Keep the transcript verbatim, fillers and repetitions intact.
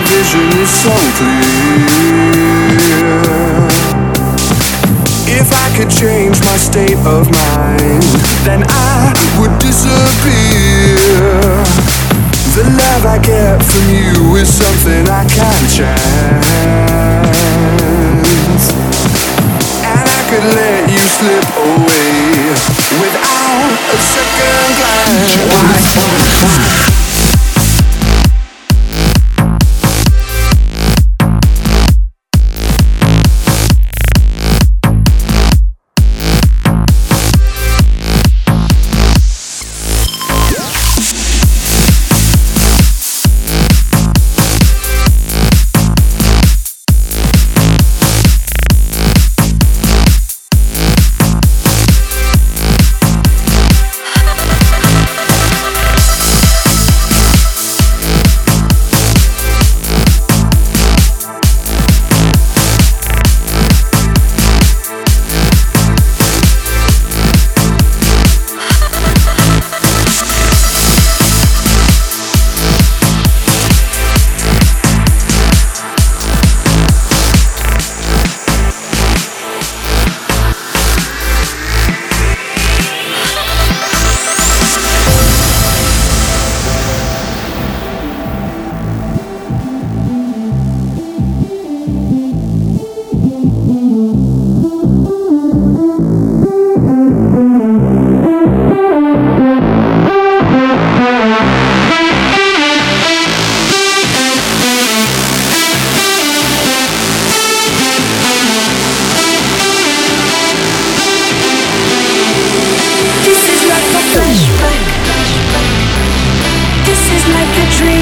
vision is so clear. If I could change my state of mind, then I would disappear. The love I get from you is something I can't chance, and I could let you slip away without a second glance. This is like a dream.